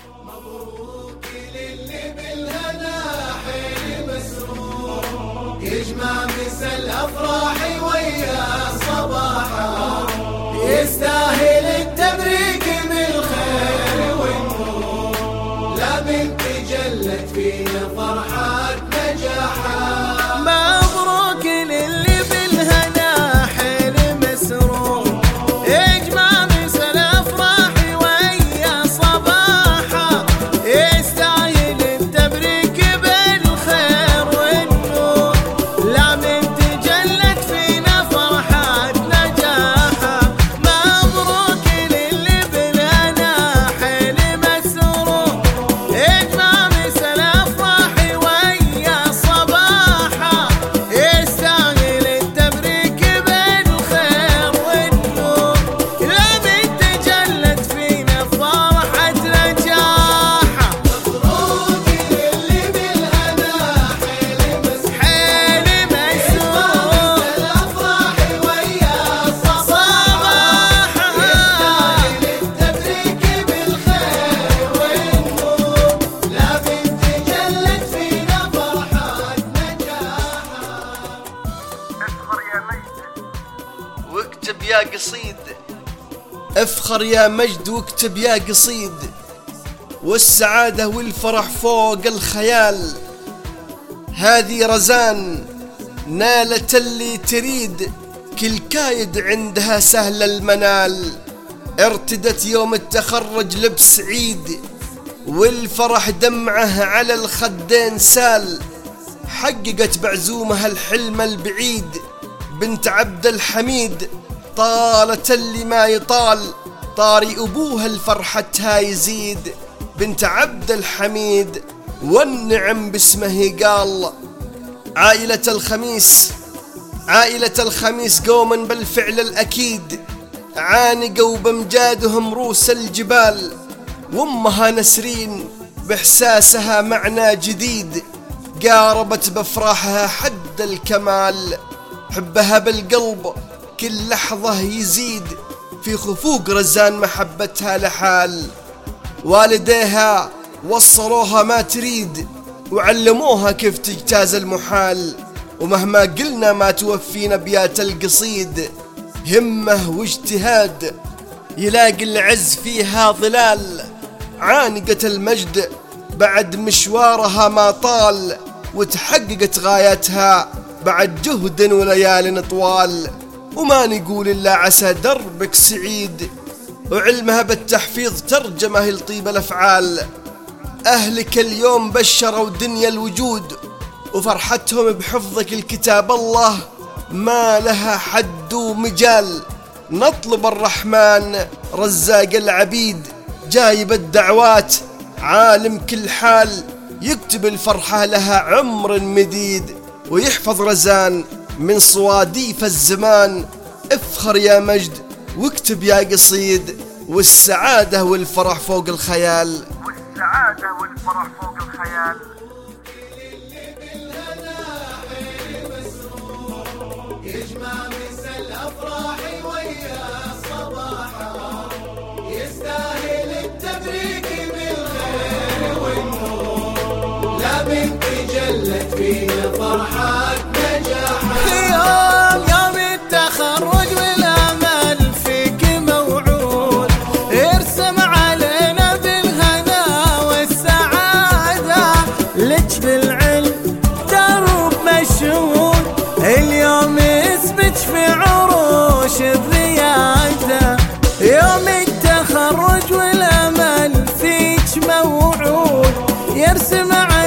مبروك للي بالهنا حين مسرور، يجمع مسا الافراح ويا صباحا، يستاهل التبريك بالخير والنور، لا بنت جلت فينا فرحة نجاحا. مبروك للي بالهنا حين مسرور، يجمع مسا الافراح ويا صباحا، يستاهل التبريك بالخير والنور، لا بنت جلت فينا فرحة نجاحا. مبروك للي بالهنا حين مسرور، يجمع مسا الافراح ويا صباحا، يستاهل التبريك بالخير والنور، لا بنت جلت فينا فرحة نجاحا. مبروك للي بالهنا حين مسرور، حين مسرور الافراح ويا صباحا، يستاهل التبريك بالخير والنور، لا بنت جلت فينا فرحة نجاحا. واكتب يا قصيد، افخر يا مجد واكتب يا قصيد، والسعادة والفرح فوق الخيال. هذه رزان نالت اللي تريد، كل كايد عندها سهل المنال. ارتدت يوم التخرج لبس عيد، والفرح دمعه على الخدين سال. حققت بعزومها الحلم البعيد، بنت عبد الحميد طالت اللي ما يطال. طاري أبوها الفرحتها يزيد، بنت عبد الحميد والنعم باسمه قال. عائلة الخميس قوما بالفعل الأكيد، عانقوا بمجادهم روس الجبال. وامها نسرين بإحساسها معنى جديد، قاربت بافراحها حد الكمال. حبها بالقلب كل لحظة يزيد، في خفوق رزان محبتها لحال. والديها وصروها ما تريد، وعلموها كيف تجتاز المحال. ومهما قلنا ما توفينا بيات القصيد، همة واجتهاد يلاقي العز فيها ظلال. عانقت المجد بعد مشوارها ما طال، وتحققت غايتها بعد جهد وليال طوال. وما نقول إلا عسى دربك سعيد، وعلمها بالتحفيظ ترجمه لطيب الأفعال. أهلك اليوم بشروا دنيا الوجود، وفرحتهم بحفظك الكتاب الله ما لها حد ومجال. نطلب الرحمن رزاق العبيد، جايب الدعوات عالم كل حال. يكتب الفرحة لها عمر مديد، ويحفظ رزان من صواديف الزمان. افخر يا مجد واكتب يا قصيد، والسعادة والفرح فوق الخيال. يجمع مسا الافراح ويا صباحا، يستاهل التبريك بالخير والنور، لا بنت جلت فينا فرحة نجاحا. يوم التخرج والامل فيك موعود، ارسم علينا بالهنا والسعادة. لك بالعلم درب مشهود، اليوم يثبت في عروش الريادة. يوم التخرج والامل فيك موعود، يرسم